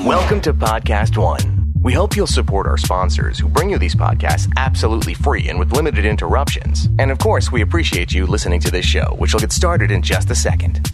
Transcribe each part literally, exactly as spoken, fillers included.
Welcome to Podcast One. We hope you'll support our sponsors who bring you these podcasts absolutely free and with limited interruptions. And of course, we appreciate you listening to this show, which will get started in just a second.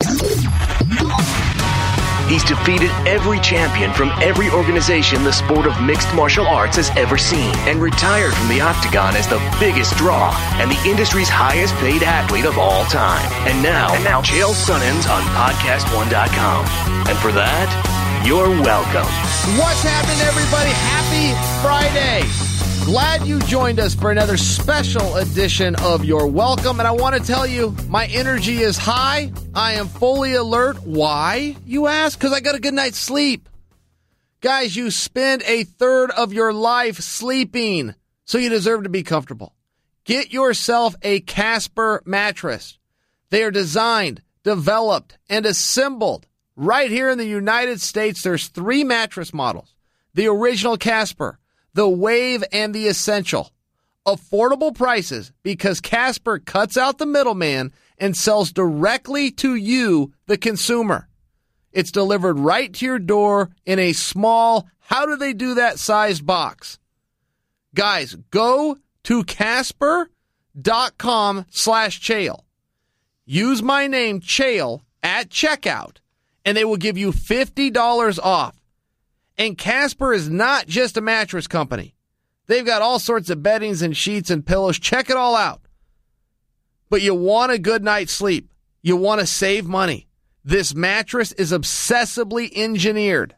He's defeated every champion from every organization the sport of mixed martial arts has ever seen and retired from the octagon as the biggest draw and the industry's highest paid athlete of all time. And now, and now Chael Sonnens on podcast one dot com. And for that, you're welcome. What's happening, everybody? Happy Friday. Glad you joined us for another special edition of Your Welcome. And I want to tell you, my energy is high. I am fully alert. Why, you ask? Because I got a good night's sleep. Guys, you spend a third of your life sleeping, so you deserve to be comfortable. Get yourself a Casper mattress. They are designed, developed, and assembled right here in the United States. There's three mattress models. The original Casper, the Wave, and the Essential. Affordable prices because Casper cuts out the middleman and sells directly to you, the consumer. It's delivered right to your door in a small, how do they do that sized box? Guys, go to Casper dot com slash Chael. Use my name, Chael, at checkout, and they will give you fifty dollars off. And Casper is not just a mattress company. They've got all sorts of beddings and sheets and pillows. Check it all out. But you want a good night's sleep. You want to save money. This mattress is obsessively engineered.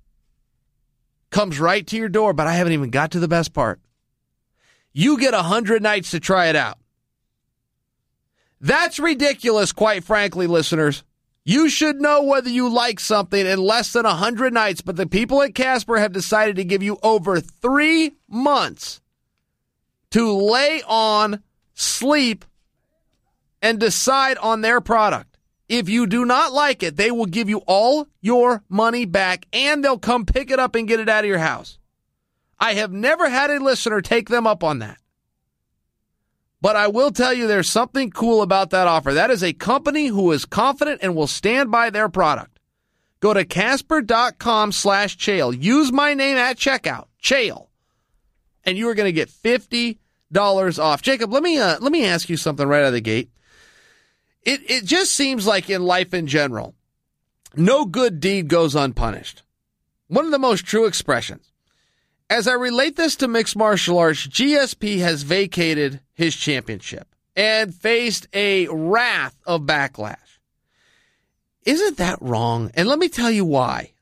Comes right to your door, but I haven't even got to the best part. You get one hundred nights to try it out. That's ridiculous, quite frankly, listeners. You should know whether you like something in less than one hundred nights, but the people at Casper have decided to give you over three months to lay on, sleep, and decide on their product. If you do not like it, they will give you all your money back, and they'll come pick it up and get it out of your house. I have never had a listener take them up on that. But I will tell you there's something cool about that offer. That is a company who is confident and will stand by their product. Go to Casper dot com slash Chael. Use my name at checkout, Chael, and you are going to get fifty dollars off. Jacob, let me uh, let me ask you something right out of the gate. It it just seems like in life in general, no good deed goes unpunished. One of the most true expressions. As I relate this to mixed martial arts, G S P has vacated his championship and faced a wrath of backlash. Isn't that wrong? And let me tell you why.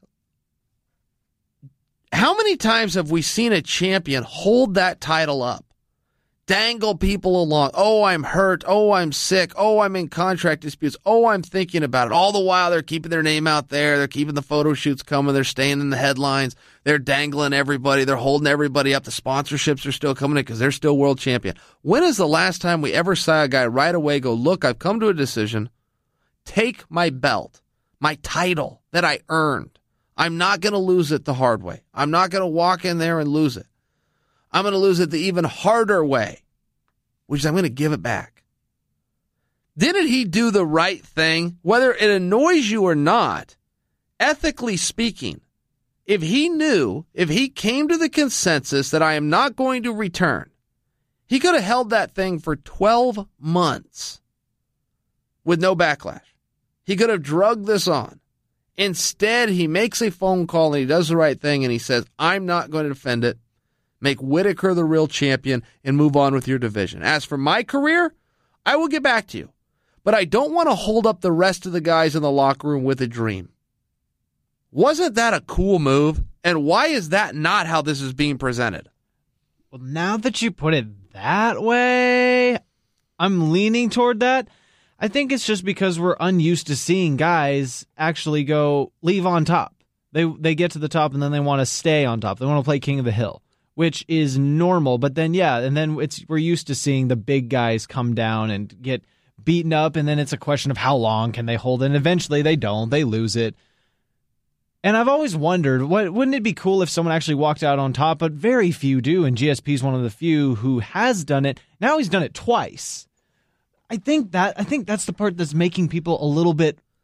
How many times have we seen a champion hold that title up, dangle people along? Oh, I'm hurt. Oh, I'm sick. Oh, I'm in contract disputes. Oh, I'm thinking about it. All the while they're keeping their name out there. They're keeping the photo shoots coming. They're staying in the headlines. They're dangling everybody. They're holding everybody up. The sponsorships are still coming in because they're still world champion. When is the last time we ever saw a guy right away go, look, I've come to a decision. Take my belt, my title that I earned. I'm not going to lose it the hard way. I'm not going to walk in there and lose it. I'm going to lose it the even harder way, which is I'm going to give it back. Didn't he do the right thing? Whether it annoys you or not, ethically speaking, if he knew, if he came to the consensus that I am not going to return, he could have held that thing for twelve months with no backlash. He could have drugged this on. Instead, he makes a phone call and he does the right thing and he says, I'm not going to defend it. Make Whitaker the real champion and move on with your division. As for my career, I will get back to you. But I don't want to hold up the rest of the guys in the locker room with a dream. Wasn't that a cool move? And why is that not how this is being presented? Well, now that you put it that way, I'm leaning toward that. I think it's just because we're unused to seeing guys actually go leave on top. They they get to the top and then they want to stay on top. They want to play King of the Hill, which is normal. But then, yeah, and then it's we're used to seeing the big guys come down and get beaten up, and then it's a question of how long can they hold it, and eventually they don't. They lose it. And I've always wondered, what wouldn't it be cool if someone actually walked out on top? But very few do, and G S P is one of the few who has done it. Now he's done it twice. I think that I think that's the part that's making people a little bit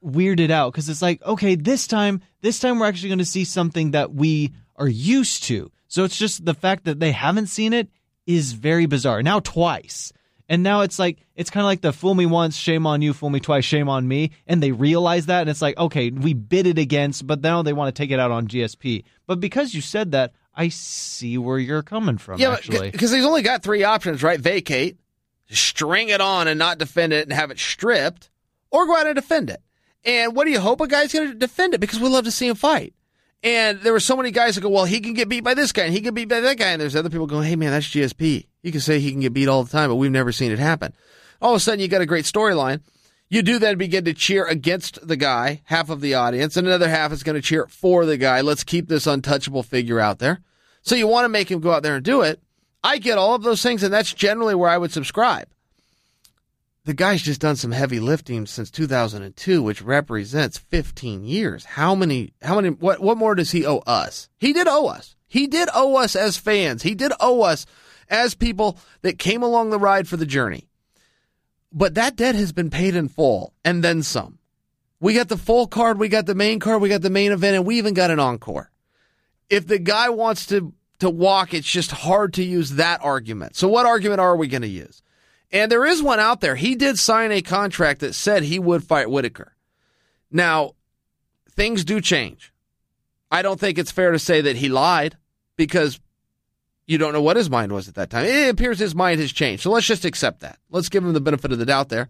weirded out because it's like, okay, this time, this time we're actually going to see something that we are used to. So it's just the fact that they haven't seen it is very bizarre. Now twice. And now it's like, it's kind of like the fool me once, shame on you, fool me twice, shame on me. And they realize that, and it's like, okay, we bid it against, but now they want to take it out on G S P. But because you said that, I see where you're coming from, yeah, actually. Because he's only got three options, right? Vacate, string it on and not defend it and have it stripped, or go out and defend it. And what do you hope a guy's going to defend it? Because we love to see him fight. And there were so many guys that go, well, he can get beat by this guy, and he can beat by that guy. And there's other people going, hey, man, that's G S P. You can say he can get beat all the time, but we've never seen it happen. All of a sudden, you got a great storyline. You do then begin to cheer against the guy, half of the audience, and another half is going to cheer for the guy. Let's keep this untouchable figure out there. So you want to make him go out there and do it. I get all of those things, and that's generally where I would subscribe. The guy's just done some heavy lifting since two thousand two, which represents fifteen years. How many, how many, what, what more does he owe us? He did owe us. He did owe us as fans. He did owe us as people that came along the ride for the journey. But that debt has been paid in full, and then some. We got the full card, we got the main card, we got the main event, and we even got an encore. If the guy wants to, to walk, it's just hard to use that argument. So what argument are we going to use? And there is one out there. He did sign a contract that said he would fight Whitaker. Now, things do change. I don't think it's fair to say that he lied, because you don't know what his mind was at that time. It appears his mind has changed. So let's just accept that. Let's give him the benefit of the doubt there.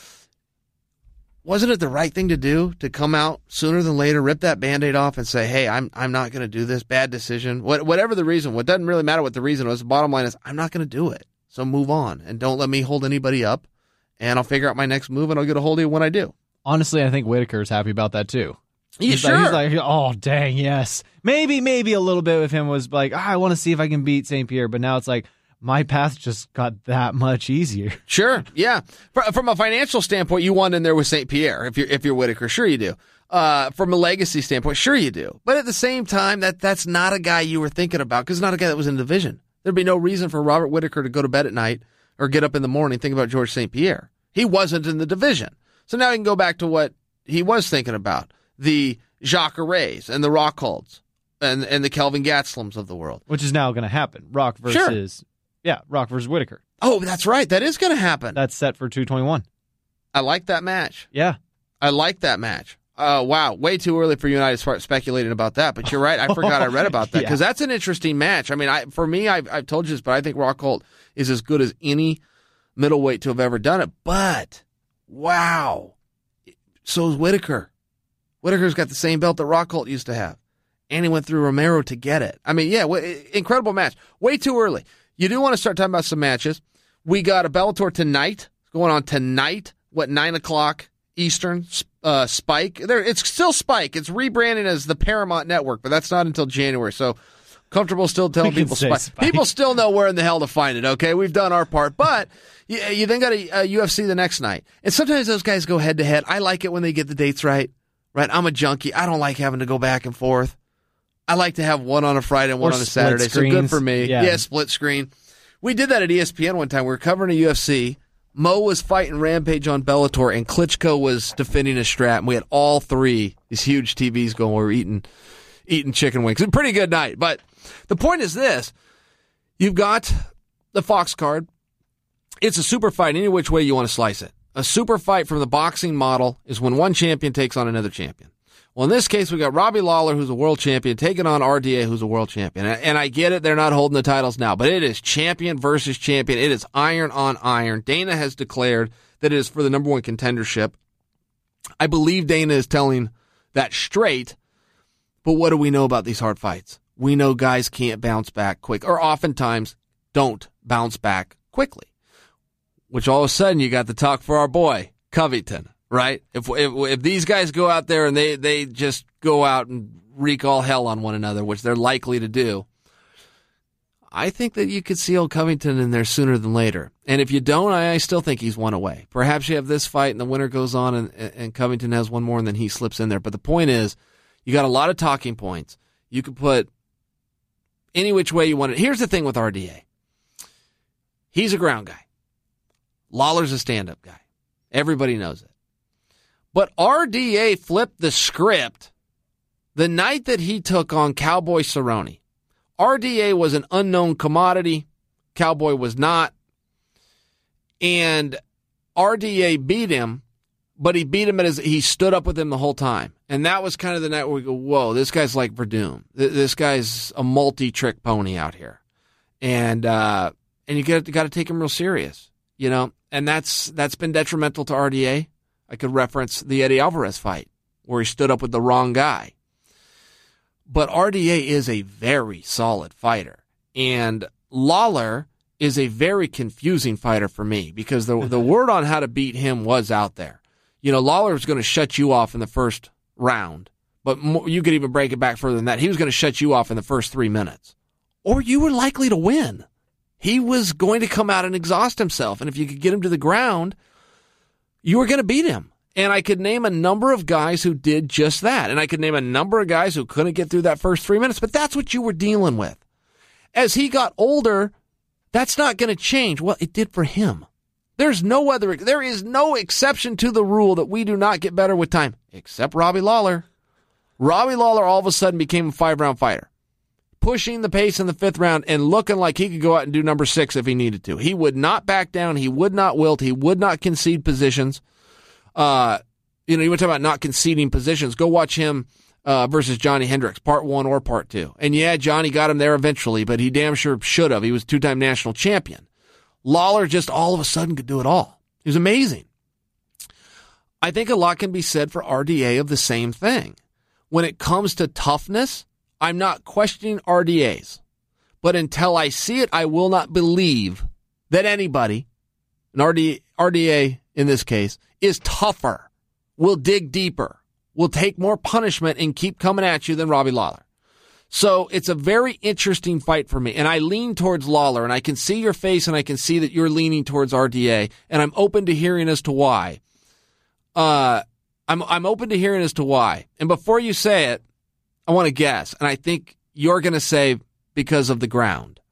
Wasn't it the right thing to do to come out sooner than later, rip that Band-Aid off and say, hey, I'm I'm not going to do this. Bad decision. What, whatever the reason. What doesn't really matter what the reason was. The bottom line is I'm not going to do it. So move on and don't let me hold anybody up, and I'll figure out my next move and I'll get a hold of you when I do. Honestly, I think Whitaker's happy about that too. You he's sure? Like, he's like, oh, dang, yes. Maybe, maybe a little bit with him was like, oh, I want to see if I can beat Saint Pierre, but now it's like, my path just got that much easier. Sure, yeah. From a financial standpoint, you want in there with Saint Pierre if you're if you're Whitaker. Sure you do. Uh, from a legacy standpoint, sure you do. But at the same time, that that's not a guy you were thinking about, because it's not a guy that was in the division. There'd be no reason for Robert Whitaker to go to bed at night or get up in the morning thinking about George Saint Pierre. He wasn't in the division. So now he can go back to what he was thinking about, the Jacques and the Rockholds and, and the Kelvin Gatzlams of the world. Which is now going to happen. Rock versus... Sure. Yeah, Rock versus Whitaker. Oh, that's right. That is going to happen. That's set for two twenty-one. I like that match. Yeah. I like that match. Uh, wow, way too early for you and I to start speculating about that, but you're right. I forgot I read about that, because yeah. That's an interesting match. I mean, I for me, I've, I've told you this, but I think Rockhold is as good as any middleweight to have ever done it. But, wow, so is Whitaker. Whitaker's got the same belt that Rockhold used to have, and he went through Romero to get it. I mean, yeah, w- incredible match. Way too early. You do want to start talking about some matches. We got a Bellator tonight, going on tonight, what, nine o'clock Eastern, uh, Spike. There, it's still Spike. It's rebranding as the Paramount Network, but that's not until January, so comfortable still telling people Spike. Spike. People still know where in the hell to find it, okay? We've done our part, but you, you then got a, a U F C the next night. And sometimes those guys go head-to-head. I like it when they get the dates right, right? I'm a junkie. I don't like having to go back and forth. I like to have one on a Friday and one or on a Saturday. Screens. So good for me. Yeah. yeah, split screen. We did that at E S P N one time. We were covering a U F C. Mo was fighting Rampage on Bellator, and Klitschko was defending his strap. And we had all three, these huge T Vs going. We were eating, eating chicken wings. It was a pretty good night. But the point is this. You've got the Fox card. It's a super fight any which way you want to slice it. A super fight from the boxing model is when one champion takes on another champion. Well, in this case, we got Robbie Lawler, who's a world champion, taking on R D A, who's a world champion. And I get it, they're not holding the titles now, but it is champion versus champion. It is iron on iron. Dana has declared that it is for the number one contendership. I believe Dana is telling that straight, but what do we know about these hard fights? We know guys can't bounce back quick, or oftentimes don't bounce back quickly, which all of a sudden you got the talk for our boy, Covington. Right? If, if if these guys go out there and they, they just go out and wreak all hell on one another, which they're likely to do, I think that you could see old Covington in there sooner than later. And if you don't, I, I still think he's one away. Perhaps you have this fight and the winner goes on and, and Covington has one more and then he slips in there. But the point is, you got a lot of talking points. You could put any which way you want it. Here's the thing with R D A. He's a ground guy. Lawler's a stand-up guy. Everybody knows it. But R D A flipped the script the night that he took on Cowboy Cerrone. R D A was an unknown commodity. Cowboy was not. And R D A beat him, but he beat him as he stood up with him the whole time. And that was kind of the night where we go, whoa, this guy's like Verdum. This guy's a multi-trick pony out here. And uh, and you got got to take him real serious, you know. And that's that's been detrimental to R D A. I could reference the Eddie Alvarez fight where he stood up with the wrong guy. But R D A is a very solid fighter. And Lawler is a very confusing fighter for me because the the word on how to beat him was out there. You know, Lawler was going to shut you off in the first round, but more, you could even break it back further than that. He was going to shut you off in the first three minutes, or you were likely to win. He was going to come out and exhaust himself, and if you could get him to the ground, you were going to beat him. And I could name a number of guys who did just that, and I could name a number of guys who couldn't get through that first three minutes, but that's what you were dealing with. As he got older, that's not going to change. Well, it did for him. There's no other, there is no exception to the rule that we do not get better with time, except Robbie Lawler. Robbie Lawler all of a sudden became a five-round fighter, pushing the pace in the fifth round and looking like he could go out and do number six if he needed to. He would not back down. He would not wilt. He would not concede positions. Uh, you know, you want to talk about not conceding positions. Go watch him uh, versus Johnny Hendricks, part one or part two. And yeah, Johnny got him there eventually, but he damn sure should have. He was a two-time national champion. Lawler just all of a sudden could do it all. He was amazing. I think a lot can be said for R D A of the same thing. When it comes to toughness, I'm not questioning R D A's. But until I see it, I will not believe that anybody, an R D A, R D A in this case, is tougher, will dig deeper, will take more punishment and keep coming at you than Robbie Lawler. So it's a very interesting fight for me, and I lean towards Lawler, and I can see your face, and I can see that you're leaning towards R D A, and I'm open to hearing as to why. Uh, I'm I'm open to hearing as to why. And before you say it, I want to guess, and I think you're going to say because of the ground.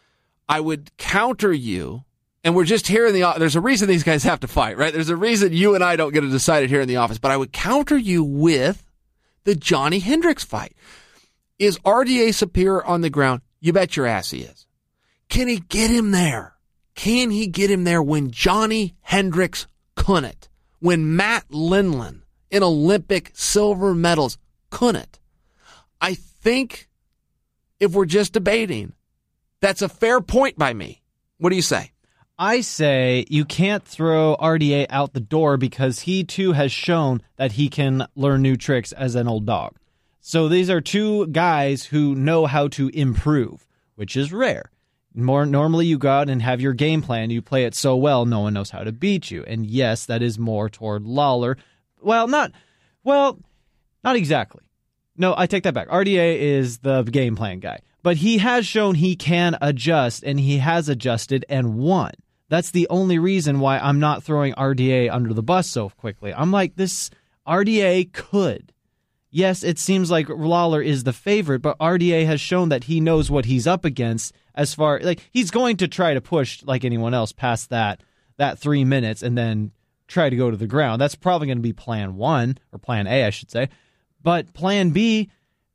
I would counter you, and we're just here in the office. There's a reason these guys have to fight, right? There's a reason you and I don't get to decide it here in the office, but I would counter you with the Johnny Hendricks fight. Is R D A superior on the ground? You bet your ass he is. Can he get him there? Can he get him there when Johnny Hendricks couldn't? When Matt Lindland in Olympic silver medals couldn't? I think if we're just debating, that's a fair point by me. What do you say? I say you can't throw R D A out the door because he too has shown that he can learn new tricks as an old dog. So these are two guys who know how to improve, which is rare. More normally you go out and have your game plan. You play it so well, no one knows how to beat you. And yes, that is more toward Lawler. Well, not well, not exactly. No, I take that back. R D A is the game plan guy. But he has shown he can adjust, and he has adjusted and won. That's the only reason why I'm not throwing R D A under the bus so quickly. I'm like, this R D A could. Yes, it seems like Lawler is the favorite, but R D A has shown that he knows what he's up against as far, like, he's going to try to push like anyone else past that that three minutes and then try to go to the ground. That's probably going to be plan one, or plan A, I should say. But plan B,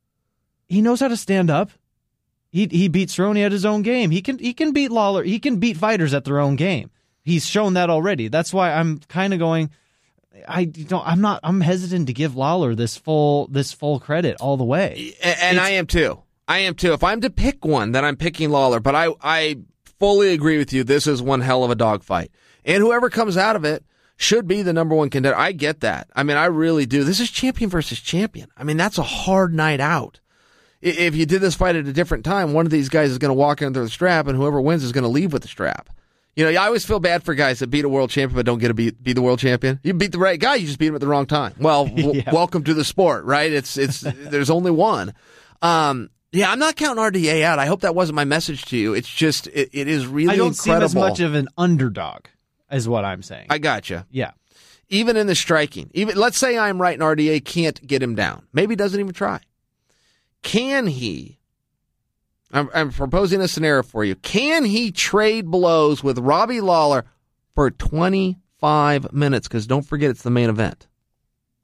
he knows how to stand up. He he beat Cerrone at his own game. He can he can beat Lawler. He can beat fighters at their own game. He's shown that already. That's why I'm kind of going. I don't. I'm not. I'm hesitant to give Lawler this full this full credit all the way. And, and I am too. I am too. If I'm to pick one, then I'm picking Lawler. But I I fully agree with you. This is one hell of a dogfight, and whoever comes out of it should be the number one contender. I get that. I mean, I really do. This is champion versus champion. I mean, that's a hard night out. If you did this fight at a different time, one of these guys is going to walk under the strap, and whoever wins is going to leave with the strap. You know, I always feel bad for guys that beat a world champion but don't get to be, be the world champion. You beat the right guy, you just beat him at the wrong time. Well, w- yeah. welcome to the sport, right? It's it's there's only one. Um, yeah, I'm not counting R D A out. I hope that wasn't my message to you. It's just it, it is really I don't incredible. see him as much of an underdog, is what I'm saying. I gotcha. Yeah. Even in the striking, even let's say I'm right and R D A can't get him down. Maybe he doesn't even try. Can he? I'm, I'm proposing a scenario for you. Can he trade blows with Robbie Lawler for twenty-five minutes? Because don't forget, it's the main event.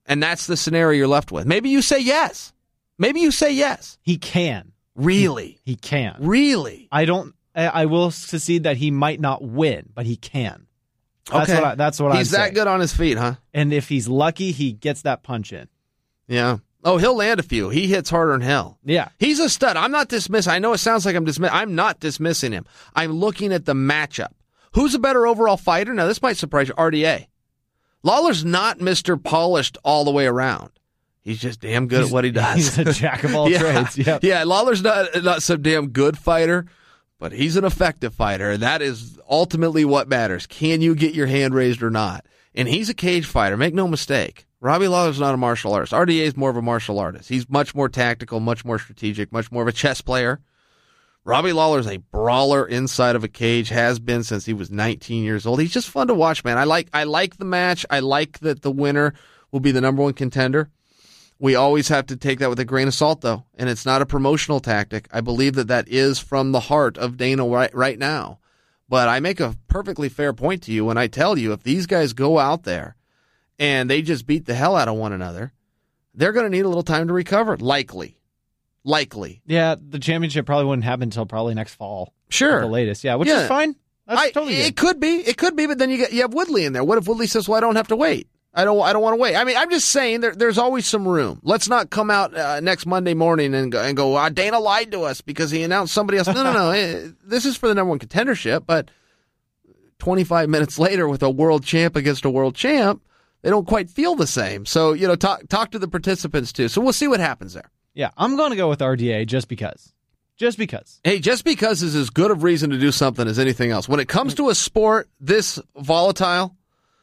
And that's the scenario you're left with. Maybe you say yes. Maybe you say yes. He can. Really? He, he can. Really? I don't. I, I will concede that he might not win, but he can. That's okay. what I, that's what He's I'm that saying. good on his feet, huh? And if he's lucky, he gets that punch in. Yeah. Oh, he'll land a few. He hits harder than hell. Yeah. He's a stud. I'm not dismissing. I know it sounds like I'm dismissing. I'm not dismissing him. I'm looking at the matchup. Who's a better overall fighter? Now, this might surprise you. R D A. Lawler's not Mister Polished all the way around. He's just damn good he's, at what he does. He's a jack of all yeah. trades. Yep. Yeah, Lawler's not, not some damn good fighter, but he's an effective fighter. And that is ultimately what matters. Can you get your hand raised or not? And he's a cage fighter. Make no mistake. Robbie Lawler's not a martial artist. R D A is more of a martial artist. He's much more tactical, much more strategic, much more of a chess player. Robbie Lawler's a brawler inside of a cage, has been since he was nineteen years old. He's just fun to watch, man. I like I like the match. I like that the winner will be the number one contender. We always have to take that with a grain of salt, though, and it's not a promotional tactic. I believe that that is from the heart of Dana right, right now. But I make a perfectly fair point to you when I tell you if these guys go out there and they just beat the hell out of one another, they're going to need a little time to recover, likely. Likely. Yeah, the championship probably wouldn't happen until probably next fall. Sure. The latest, yeah, which Yeah. is fine. That's I, totally good. It could be. It could be, but then you get you have Woodley in there. What if Woodley says, well, I don't have to wait? I don't I don't want to wait. I mean, I'm just saying there, there's always some room. Let's not come out uh, next Monday morning and go, and go ah, Dana lied to us because he announced somebody else. No, no, no. Eh, this is for the number one contendership, but twenty-five minutes later with a world champ against a world champ, they don't quite feel the same. So, you know, talk talk to the participants, too. So we'll see what happens there. Yeah, I'm going to go with R D A just because. Just because. Hey, just because is as good of reason to do something as anything else. When it comes to a sport this volatile,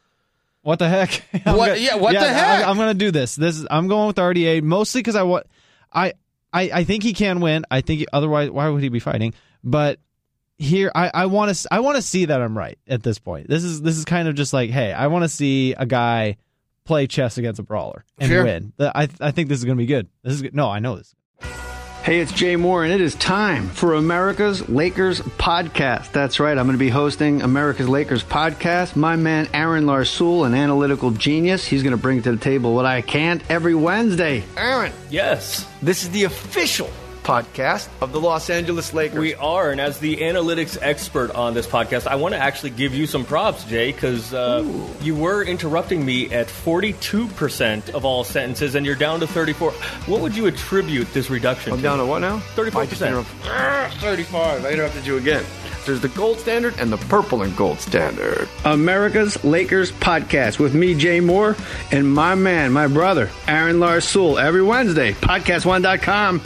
what the heck? What? Gonna, yeah, what yeah, the heck? I, I'm going to do this. This is, I'm going with R D A mostly because I want. I, I I think he can win. I think he, otherwise, why would he be fighting? But here, I I want to I want to see that I'm right at this point. This is this is kind of just like, hey, I want to see a guy play chess against a brawler and sure. win. I I think this is going to be good. This is good. No, I know this. Hey, it's Jay Moore, and it is time for America's Lakers podcast. That's right, I'm going to be hosting America's Lakers podcast. My man Aaron Larsoul, an analytical genius, he's going to bring to the table what I can't every Wednesday. Aaron. Yes. This is the official podcast of the Los Angeles Lakers. We are, and as the analytics expert on this podcast, I want to actually give you some props, Jay, because uh, you were interrupting me at forty-two percent of all sentences, and you're down to thirty-four. What would you attribute this reduction I'm to? down to what now? thirty-four percent. thirty-five. I interrupted you again. There's the gold standard and the purple and gold standard. America's Lakers podcast with me, Jay Moore, and my man, my brother, Aaron Larsoul, every Wednesday. podcast one dot com.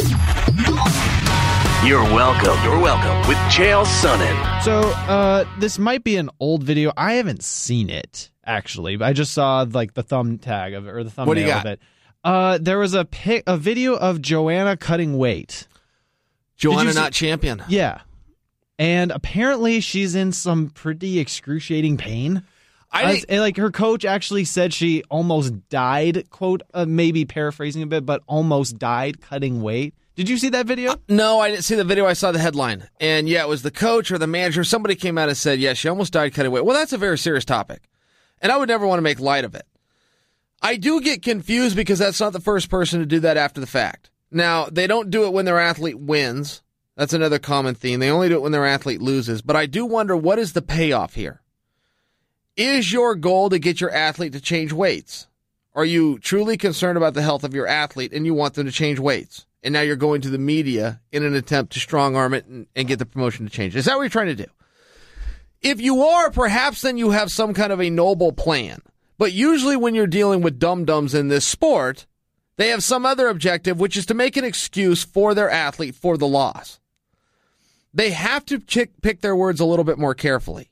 You're welcome. You're welcome with Chael Sonnen. So, uh, this might be an old video. I haven't seen it, actually. I just saw, like, the thumb tag of it, or the thumbnail What do you got? of it. Uh, there was a pic, a video of Joanna cutting weight. Joanna see- not champion. Yeah. And apparently she's in some pretty excruciating pain. I As- and, like, her coach actually said she almost died, quote, uh, maybe paraphrasing a bit, but almost died cutting weight. Did you see that video? No, I didn't see the video. I saw the headline. And yeah, it was the coach or the manager. Somebody came out and said, yeah, she almost died cutting weight. Well, that's a very serious topic. And I would never want to make light of it. I do get confused because that's not the first person to do that after the fact. Now, they don't do it when their athlete wins. That's another common theme. They only do it when their athlete loses. But I do wonder, what is the payoff here? Is your goal to get your athlete to change weights? Are you truly concerned about the health of your athlete and you want them to change weights? And now you're going to the media in an attempt to strong arm it and, and get the promotion to change. Is that what you're trying to do? If you are, perhaps then you have some kind of a noble plan. But usually when you're dealing with dum-dums in this sport, they have some other objective, which is to make an excuse for their athlete for the loss. They have to pick, pick their words a little bit more carefully.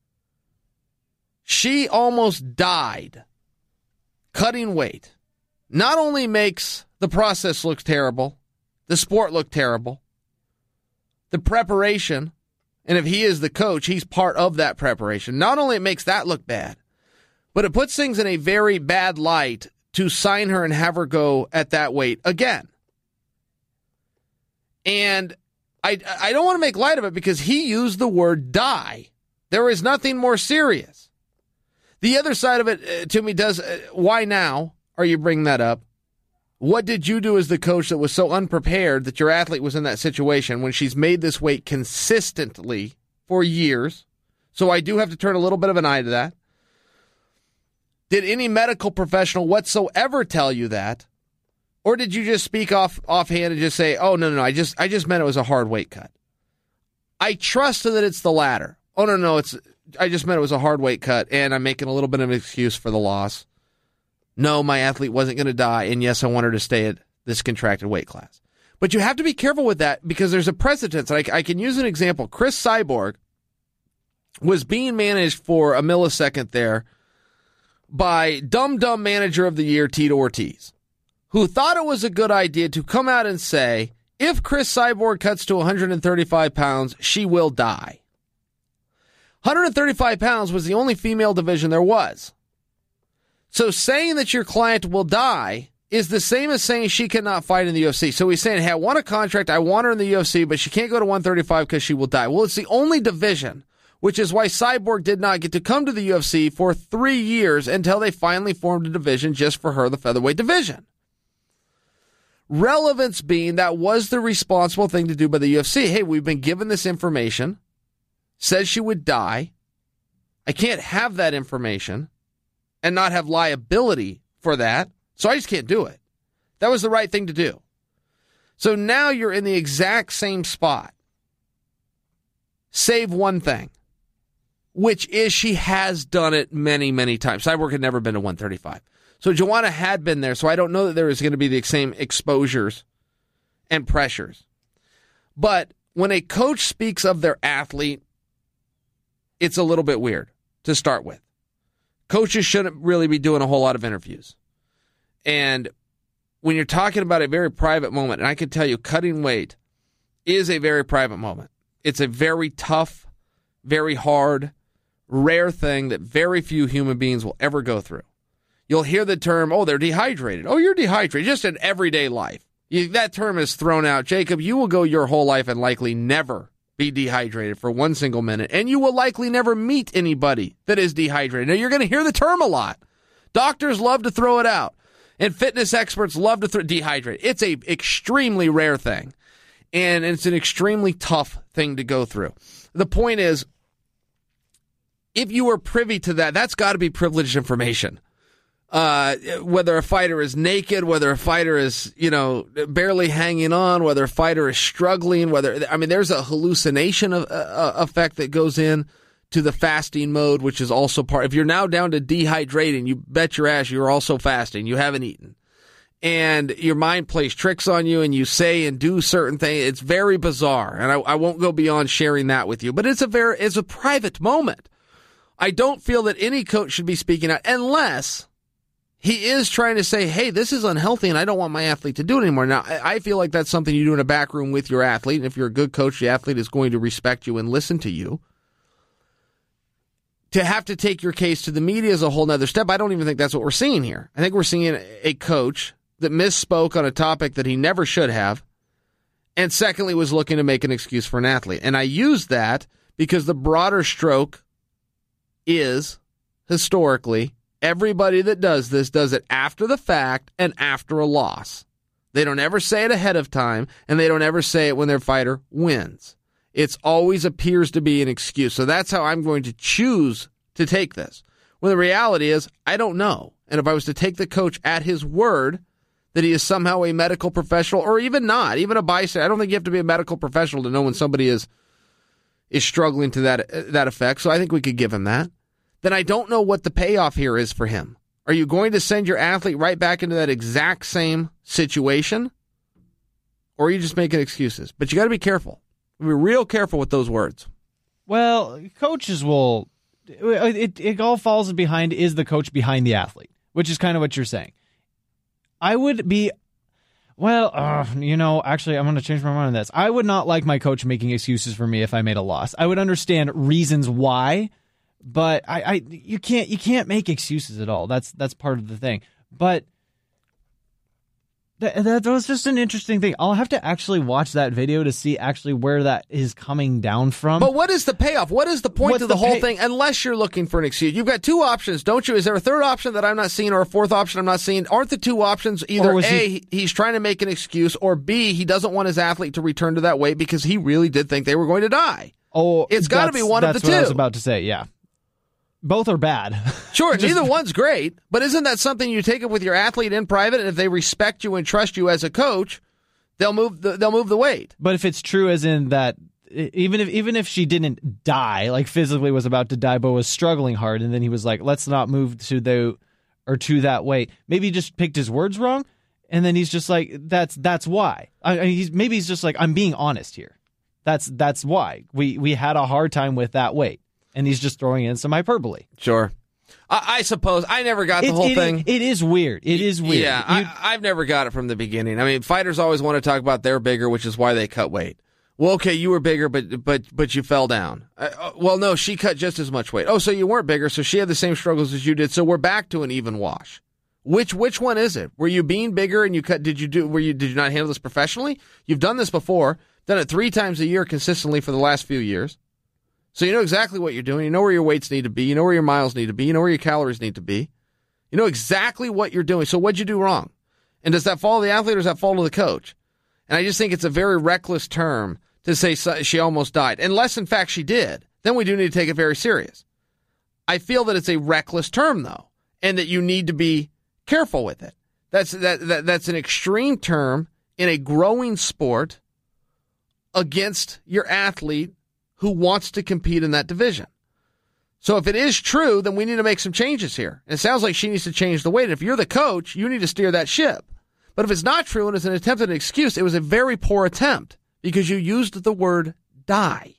She almost died cutting weight. Not only makes the process look terrible, the sport look terrible, the preparation, and if he is the coach, he's part of that preparation. Not only it makes that look bad, but it puts things in a very bad light to sign her and have her go at that weight again. And I, I don't want to make light of it because he used the word die. There is nothing more serious. The other side of it, uh, to me, does, uh, why now? are you bringing that up? What did you do as the coach that was so unprepared that your athlete was in that situation when she's made this weight consistently for years? So I do have to turn a little bit of an eye to that. Did any medical professional whatsoever tell you that? Or did you just speak off offhand and just say, oh, no, no, no, I just I just meant it was a hard weight cut? I trust that it's the latter. Oh, no, no, it's I just meant it was a hard weight cut, and I'm making a little bit of an excuse for the loss. No, my athlete wasn't going to die, and yes, I want her to stay at this contracted weight class. But you have to be careful with that because there's a precedent. I, I can use an example. Chris Cyborg was being managed for a millisecond there by Dum Dum Manager of the Year, Tito Ortiz, who thought it was a good idea to come out and say, if Chris Cyborg cuts to one hundred thirty-five pounds, she will die. one hundred thirty-five pounds was the only female division there was. So saying that your client will die is the same as saying she cannot fight in the U F C. So he's saying, hey, I want a contract, I want her in the U F C, but she can't go to one thirty-five because she will die. Well, it's the only division, which is why Cyborg did not get to come to the U F C for three years until they finally formed a division just for her, the featherweight division. Relevance being that was the responsible thing to do by the U F C. Hey, we've been given this information, says she would die. I can't have that information and not have liability for that, so I just can't do it. That was the right thing to do. So now you're in the exact same spot. Save one thing, which is she has done it many, many times. Cyborg had never been to one thirty-five. So Joanna had been there, so I don't know that there is going to be the same exposures and pressures. But when a coach speaks of their athlete, it's a little bit weird to start with. Coaches shouldn't really be doing a whole lot of interviews. And when you're talking about a very private moment, and I can tell you cutting weight is a very private moment. It's a very tough, very hard, rare thing that very few human beings will ever go through. You'll hear the term, oh, they're dehydrated. Oh, you're dehydrated, just in everyday life. You, that term is thrown out. Jacob, you will go your whole life and likely never be dehydrated for one single minute, and you will likely never meet anybody that is dehydrated. Now, you're going to hear the term a lot. Doctors love to throw it out, and fitness experts love to th- dehydrate. It's a extremely rare thing, and it's an extremely tough thing to go through. The point is, if you are privy to that, that's got to be privileged information. Uh, whether a fighter is naked, whether a fighter is, you know, barely hanging on, whether a fighter is struggling, whether, I mean, there's a hallucination of, uh, effect that goes in to the fasting mode, which is also part. If you're now down to dehydrating, you bet your ass you're also fasting. You haven't eaten. And your mind plays tricks on you and you say and do certain things. It's very bizarre. And I, I won't go beyond sharing that with you, but it's a very, it's a private moment. I don't feel that any coach should be speaking out unless he is trying to say, hey, this is unhealthy and I don't want my athlete to do it anymore. Now, I feel like that's something you do in a back room with your athlete. And if you're a good coach, the athlete is going to respect you and listen to you. To have to take your case to the media is a whole nother step. I don't even think that's what we're seeing here. I think we're seeing a coach that misspoke on a topic that he never should have. And secondly, was looking to make an excuse for an athlete. And I use that because the broader stroke is, historically, everybody that does this does it after the fact and after a loss. They don't ever say it ahead of time, and they don't ever say it when their fighter wins. It always appears to be an excuse. So that's how I'm going to choose to take this. When the reality is, I don't know. And if I was to take the coach at his word that he is somehow a medical professional, or even not, even a bystander, I don't think you have to be a medical professional to know when somebody is is struggling to that that effect. So I think we could give him that. Then I don't know what the payoff here is for him. Are you going to send your athlete right back into that exact same situation? Or are you just making excuses? But you got to be careful. Be real careful with those words. Well, coaches will, it, it all falls behind, is the coach behind the athlete, which is kind of what you're saying. I would be, well, uh, you know, actually, I'm going to change my mind on this. I would not like my coach making excuses for me if I made a loss. I would understand reasons why. But I, I, you can't, you can't make excuses at all. That's that's part of the thing. But That, that was just an interesting thing. I'll have to actually watch that video to see actually where that is coming down from. But what is the payoff? What is the point What's of the, the whole pay- thing? Unless you're looking for an excuse. You've got two options, don't you? Is there a third option that I'm not seeing or a fourth option I'm not seeing? Aren't the two options either Or was A, he- he's trying to make an excuse, or B, he doesn't want his athlete to return to that weight because he really did think they were going to die? oh, It's got to be that's- one of that's the what two. I was about to say, yeah. Both are bad. Sure, Just- neither one's great, but isn't that something you take up with your athlete in private, and if they respect you and trust you as a coach, they'll move the, they'll move the weight. But if it's true as in that even if even if she didn't die, like physically was about to die but was struggling hard, and then he was like, let's not move to the or to that weight, maybe he just picked his words wrong, and then he's just like, that's that's why. I, I, he's maybe he's just like, I'm being honest here. That's that's why. We we had a hard time with that weight. And he's just throwing in some hyperbole. Sure. I, I suppose. I never got the It- whole it- thing. It is weird. It is weird. Yeah, You- I, I've never got it from the beginning. I mean, fighters always want to talk about they're bigger, which is why they cut weight. Well, okay, you were bigger, but but but you fell down. Uh, uh, well, no, she cut just as much weight. Oh, so you weren't bigger, so she had the same struggles as you did. So we're back to an even wash. Which which one is it? Were you being bigger and you cut? Did you do? Were you did you not handle this professionally? You've done this before, done it three times a year consistently for the last few years. So you know exactly what you're doing. You know where your weights need to be. You know where your miles need to be. You know where your calories need to be. You know exactly what you're doing. So what'd you do wrong? And does that fall to the athlete or does that fall to the coach? And I just think it's a very reckless term to say she almost died. Unless, in fact, she did. Then we do need to take it very serious. I feel that it's a reckless term, though, and that you need to be careful with it. That's that, that that's an extreme term in a growing sport against your athlete who wants to compete in that division. So if it is true, then we need to make some changes here. And it sounds like she needs to change the weight. And if you're the coach, you need to steer that ship. But if it's not true and it's an attempt at an excuse, it was a very poor attempt because you used the word die.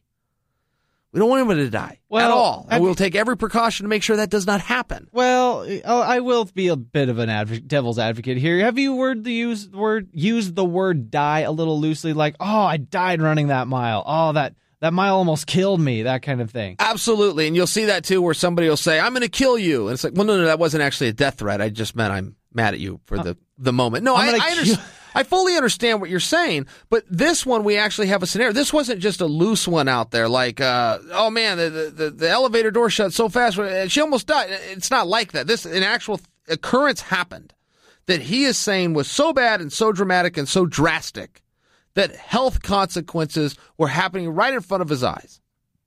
We don't want anybody to die Well, at all. I And we'll mean- take every precaution to make sure that does not happen. Well, oh, I will be a bit of an advocate, devil's advocate here. Have you word the use the word used the word die a little loosely, like, oh, I died running that mile. Oh, that that mile almost killed me. That kind of thing. Absolutely. And you'll see that too, where somebody will say, I'm going to kill you. And it's like, well, no, no, that wasn't actually a death threat. I just meant I'm mad at you for the, the moment. No, I'm I, gonna I, kill- understand, I fully understand what you're saying. But this one, we actually have a scenario. This wasn't just a loose one out there like, uh, oh, man, the, the, the elevator door shut so fast. And she almost died. It's not like that. This an actual occurrence happened that he is saying was so bad and so dramatic and so drastic that health consequences were happening right in front of his eyes.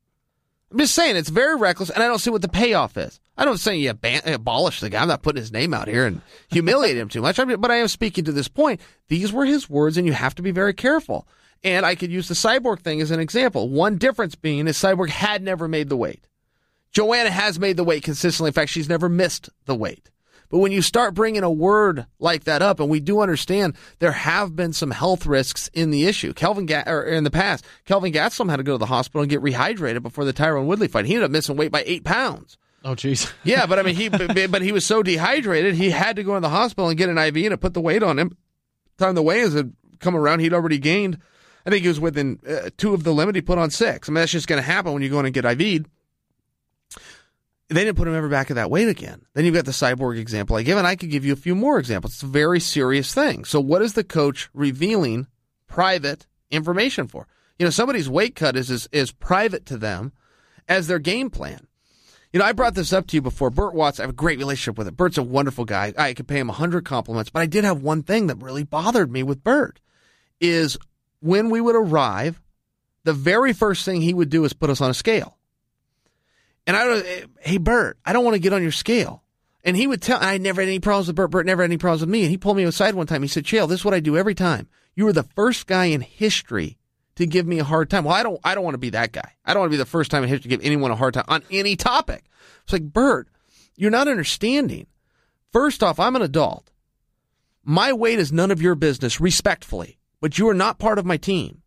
I'm just saying it's very reckless, and I don't see what the payoff is. I don't say you ban- abolish the guy. I'm not putting his name out here and humiliate him too much. I mean, but I am speaking to this point. These were his words, and you have to be very careful. And I could use the Cyborg thing as an example. One difference being is Cyborg had never made the weight. Joanna has made the weight consistently. In fact, she's never missed the weight. But when you start bringing a word like that up, and we do understand there have been some health risks in the issue. Kelvin Ga- or in the past, Kelvin Gastelum had to go to the hospital and get rehydrated before the Tyrone Woodley fight. He ended up missing weight by eight pounds. Oh, jeez. Yeah, but I mean, he but he was so dehydrated, he had to go in the hospital and get an I V and it put the weight on him. Time the weigh-ins had come around, he'd already gained. I think he was within uh, two of the limit. He put on six. I mean, that's just going to happen when you go in and get I V'd. They didn't put him ever back at that weight again. Then you've got the Cyborg example I give, and I could give you a few more examples. It's a very serious thing. So what is the coach revealing private information for? You know, somebody's weight cut is as, is private to them as their game plan. You know, I brought this up to you before. Burt Watts, I have a great relationship with him. Burt's a wonderful guy. I could pay him a hundred compliments, but I did have one thing that really bothered me with Burt is when we would arrive, the very first thing he would do is put us on a scale. And I don't, hey, Burt, I don't want to get on your scale. And he would tell, and I never had any problems with Burt. Burt never had any problems with me. And he pulled me aside one time. He said, Chael, this is what I do every time. You were the first guy in history to give me a hard time. Well, I don't, I don't want to be that guy. I don't want to be the first time in history to give anyone a hard time on any topic. It's like, Burt, you're not understanding. First off, I'm an adult. My weight is none of your business, respectfully, but you are not part of my team.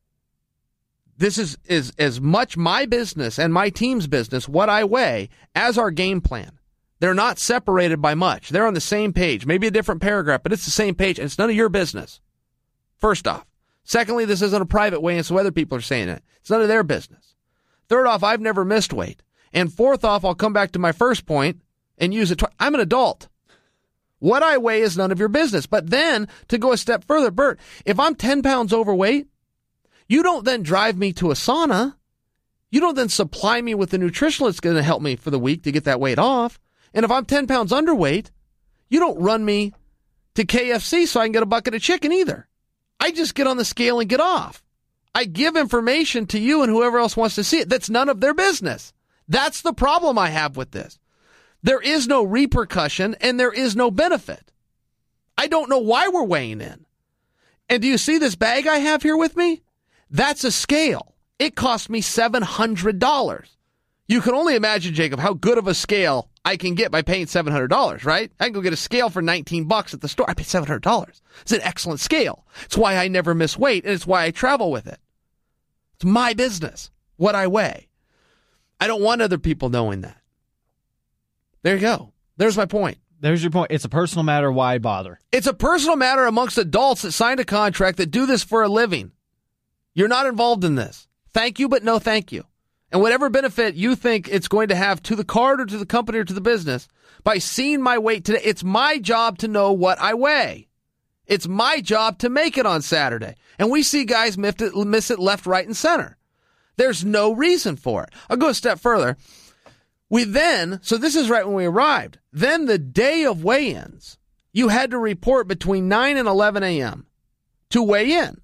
This is, is as much my business and my team's business, what I weigh, as our game plan. They're not separated by much. They're on the same page, maybe a different paragraph, but it's the same page, and it's none of your business. First off. Secondly, this isn't a private weigh-in, so other people are saying it. It's none of their business. Third off, I've never missed weight. And fourth off, I'll come back to my first point and use it. Tw- I'm an adult. What I weigh is none of your business. But then, to go a step further, Bert, if I'm ten pounds overweight, you don't then drive me to a sauna. You don't then supply me with the nutritional that's going to help me for the week to get that weight off. And if I'm ten pounds underweight, you don't run me to K F C so I can get a bucket of chicken either. I just get on the scale and get off. I give information to you and whoever else wants to see it. That's none of their business. That's the problem I have with this. There is no repercussion and there is no benefit. I don't know why we're weighing in. And do you see this bag I have here with me? That's a scale. It cost me seven hundred dollars. You can only imagine, Jacob, how good of a scale I can get by paying seven hundred dollars, right? I can go get a scale for nineteen bucks at the store. I paid seven hundred dollars. It's an excellent scale. It's why I never miss weight, and it's why I travel with it. It's my business, what I weigh. I don't want other people knowing that. There you go. There's my point. There's your point. It's a personal matter. Why bother? It's a personal matter amongst adults that signed a contract that do this for a living. You're not involved in this. Thank you, but no thank you. And whatever benefit you think it's going to have to the card or to the company or to the business, by seeing my weight today, it's my job to know what I weigh. It's my job to make it on Saturday. And we see guys miss it, miss it left, right, and center. There's no reason for it. I'll go a step further. We then, so this is right when we arrived, then the day of weigh-ins, you had to report between nine and eleven a.m. to weigh in.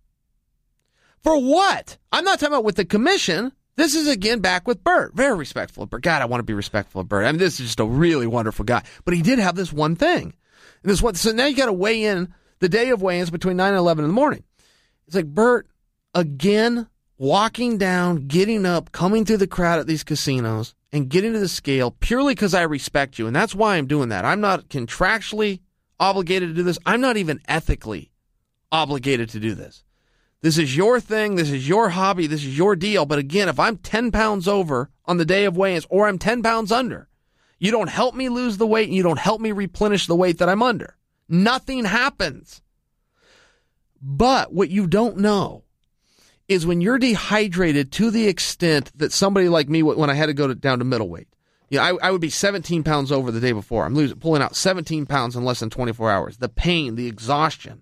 For what? I'm not talking about with the commission. This is, again, back with Bert. Very respectful of Bert. God, I want to be respectful of Bert. I mean, this is just a really wonderful guy. But he did have this one thing. And this one, so now you got to weigh in the day of weigh-ins between nine and eleven in the morning. It's like, Bert, again, walking down, getting up, coming through the crowd at these casinos, and getting to the scale purely because I respect you. And that's why I'm doing that. I'm not contractually obligated to do this. I'm not even ethically obligated to do this. This is your thing. This is your hobby. This is your deal. But again, if I'm ten pounds over on the day of weigh-ins or I'm ten pounds under, you don't help me lose the weight and you don't help me replenish the weight that I'm under. Nothing happens. But what you don't know is when you're dehydrated to the extent that somebody like me, when I had to go to, down to middleweight, you know, I, I would be seventeen pounds over the day before. I'm losing, pulling out seventeen pounds in less than twenty-four hours. The pain, the exhaustion.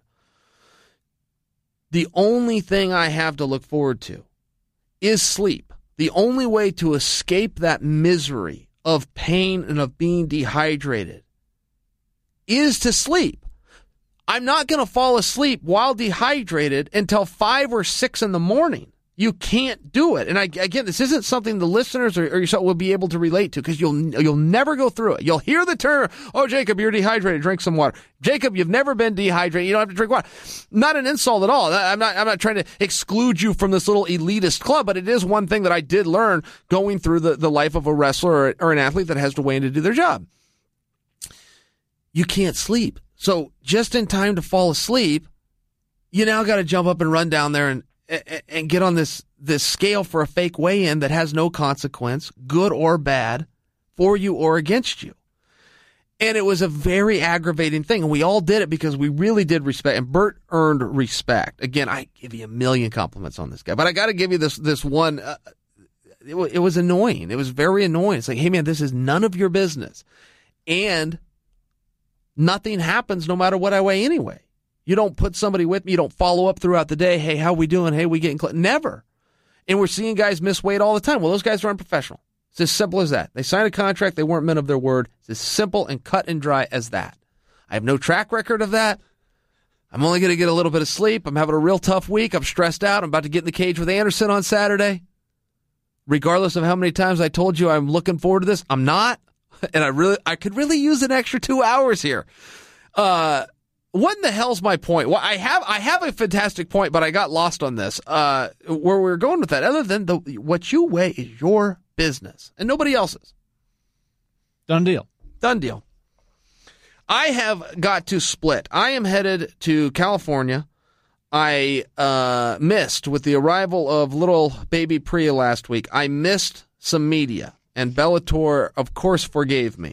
The only thing I have to look forward to is sleep. The only way to escape that misery of pain and of being dehydrated is to sleep. I'm not going to fall asleep while dehydrated until five or six in the morning. You can't do it. And I, again, this isn't something the listeners or, or yourself will be able to relate to because you'll you'll never go through it. You'll hear the term, oh, Jacob, you're dehydrated. Drink some water. Jacob, you've never been dehydrated. You don't have to drink water. Not an insult at all. I'm not, I'm not trying to exclude you from this little elitist club, but it is one thing that I did learn going through the, the life of a wrestler or, or an athlete that has to weigh in to do their job. You can't sleep. So just in time to fall asleep, you now got to jump up and run down there and and get on this, this scale for a fake weigh-in that has no consequence, good or bad, for you or against you. And it was a very aggravating thing. And we all did it because we really did respect. And Bert earned respect. Again, I give you a million compliments on this guy. But I got to give you this this one. Uh, it, it was annoying. It was very annoying. It's like, hey, man, this is none of your business. And nothing happens no matter what I weigh anyway. You don't put somebody with me. You don't follow up throughout the day. Hey, how we doing? Hey, we getting close? Never. And we're seeing guys miss weight all the time. Well, those guys are unprofessional. It's as simple as that. They signed a contract. They weren't men of their word. It's as simple and cut and dry as that. I have no track record of that. I'm only going to get a little bit of sleep. I'm having a real tough week. I'm stressed out. I'm about to get in the cage with Anderson on Saturday. Regardless of how many times I told you I'm looking forward to this, I'm not. And I really, I could really use an extra two hours here. Uh, What in the hell's my point? Well, I have I have a fantastic point, but I got lost on this. Uh, where we were going with that, other than the what you weigh is your business and nobody else's. Done deal. Done deal. I have got to split. I am headed to California. I uh, missed with the arrival of little baby Priya last week. I missed some media, and Bellator, of course, forgave me.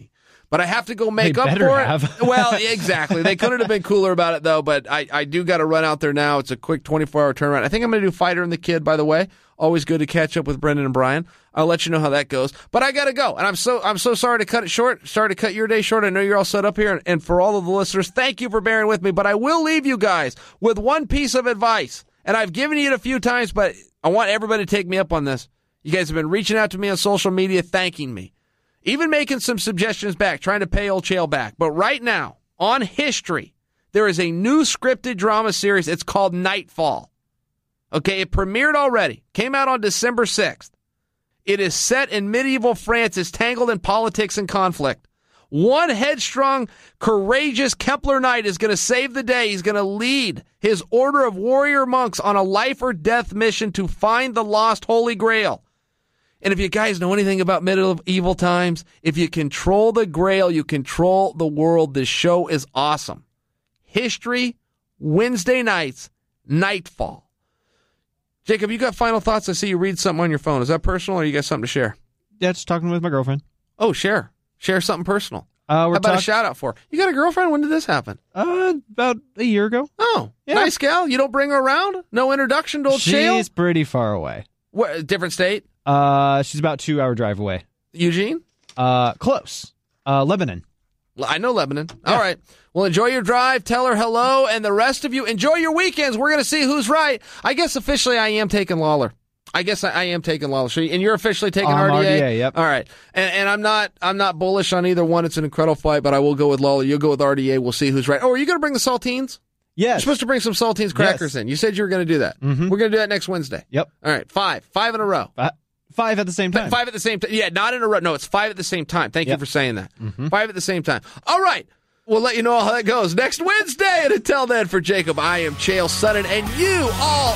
But I have to go make They up better for it. have. Well, exactly. They couldn't have been cooler about it, though, but I, I do got to run out there now. It's a quick twenty-four hour turnaround. I think I'm going to do Fighter and the Kid, by the way. Always good to catch up with Brendan and Brian. I'll let you know how that goes. But I got to go, and I'm so I'm so sorry to cut it short. Sorry to cut your day short. I know you're all set up here, and, and for all of the listeners, thank you for bearing with me. But I will leave you guys with one piece of advice, and I've given you it a few times, but I want everybody to take me up on this. You guys have been reaching out to me on social media, thanking me. Even making some suggestions back, trying to pay old Chael back. But right now, on History, there is a new scripted drama series. It's called Nightfall. Okay, it premiered already. Came out on December sixth. It is set in medieval France, is tangled in politics and conflict. One headstrong, courageous Kempler Knight is going to save the day. He's going to lead his order of warrior monks on a life or death mission to find the lost Holy Grail. And if you guys know anything about medieval times, if you control the Grail, you control the world. This show is awesome. History, Wednesday nights, Nightfall. Jacob, you got final thoughts? I see you read something on your phone. Is that personal, or you got something to share? Yeah, just talking with my girlfriend. Oh, share. Share something personal. Uh, we're How about talk- a shout-out for her? You got a girlfriend? When did this happen? Uh, about a year ago. Oh, Yeah. nice gal. You don't bring her around? No introduction to old She's Chael? pretty far away. What, different state? Uh, she's about two hour drive away. Eugene? Uh, close. Uh, Lebanon. I know Lebanon. All right. Well, enjoy your drive. Tell her hello. And the rest of you, enjoy your weekends. We're going to see who's right. I guess officially I am taking Lawler. I guess I, I am taking Lawler. So, and you're officially taking I'm R D A? R D A, yep. All right. And, and I'm not I'm not bullish on either one. It's an incredible fight, but I will go with Lawler. You'll go with R D A. We'll see who's right. Oh, are you going to bring the saltines? You're Yes. supposed to bring some saltines crackers Yes. in. You said you were going to do that. Mhm. We're going to do that next Wednesday. Yep. All right. Five. Five in a row. Uh, five at the same time. Five at the same time. Yeah, not in a row. No, it's five at the same time. Thank you Yep. for saying that. Five at the same time. All right. We'll let you know how that goes next Wednesday. And until then, for Jacob, I am Chael Sonnen, and you all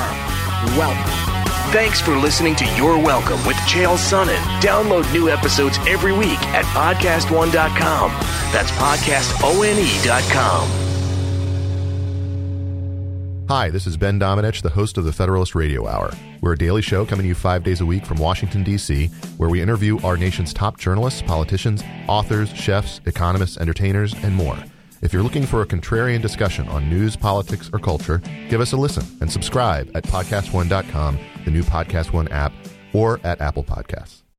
are welcome. Thanks for listening to You're Welcome with Chael Sonnen. Download new episodes every week at podcast one dot com. That's podcast one dot com. Hi, this is Ben Domenech, the host of the Federalist Radio Hour. We're a daily show coming to you five days a week from Washington, D C, where we interview our nation's top journalists, politicians, authors, chefs, economists, entertainers, and more. If you're looking for a contrarian discussion on news, politics, or culture, give us a listen and subscribe at podcast one dot com, the new Podcast One app, or at Apple Podcasts.